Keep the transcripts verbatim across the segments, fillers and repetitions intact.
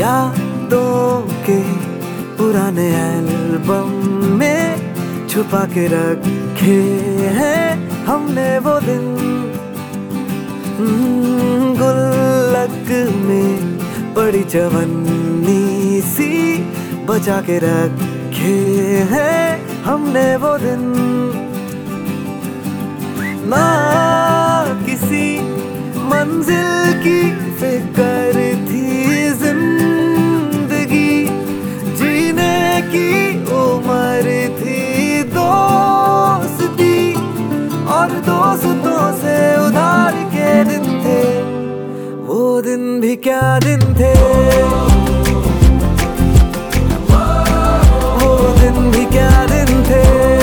यादों के पुराने एल्बम में छुपा के रखे हैं हमने वो दिन। गुल्लक में पड़ी चवन्नी सी बचा के रखे हैं हमने वो दिन। ना किसी मंजिल की फिक्र थी जिंदगी, जीने की उम्र थी दोस्ती, और दोस्तों से उधार के दिन थे वो दिन भी क्या दिन थे, वो दिन भी क्या दिन थे।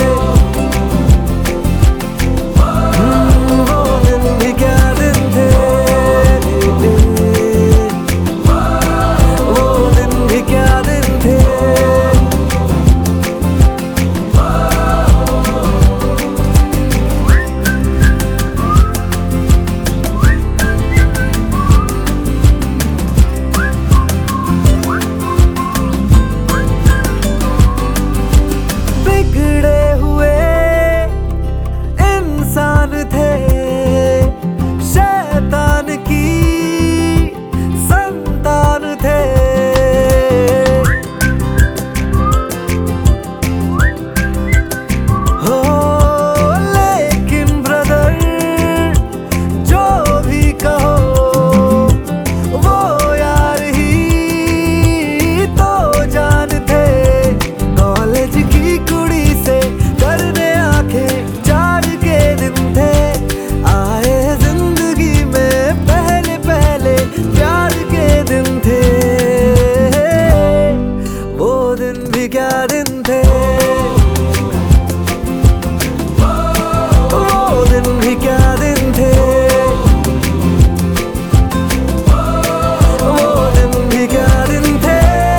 क्या दिन थे, वो दिन भी क्या दिन थे, वो दिन भी क्या दिन थे।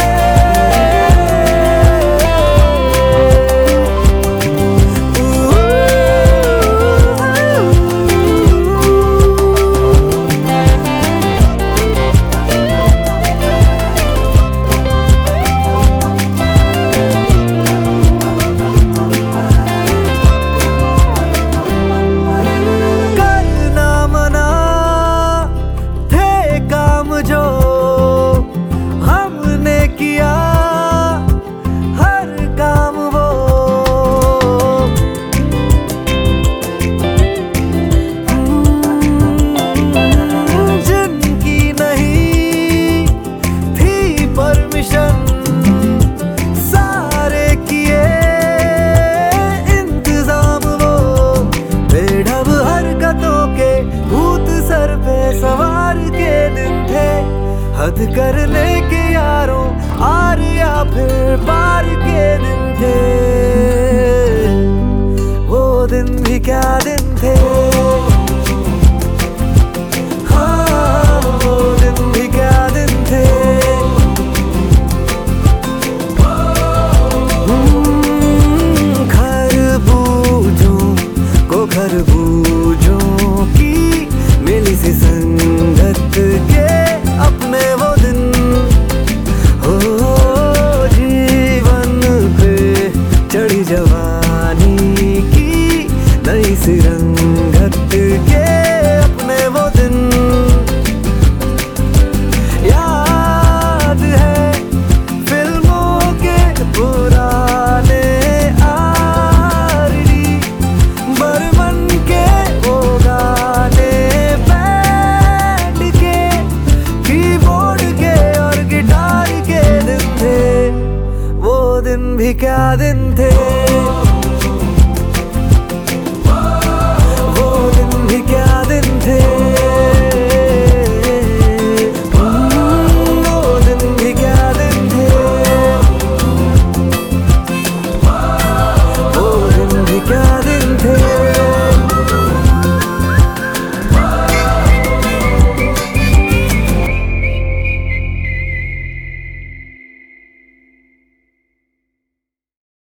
सवार के दिन थे, हद करने के यारों आर या फिर पार के दिन थे, वो दिन भी क्या दिन थे। हाँ, वो दिन भी क्या दिन थे। खरबूजों को खरबूजों की मिली सी संगत के अपने वो दिन, हो जीवन पे चढ़ी जवानी की नई सी रंगत के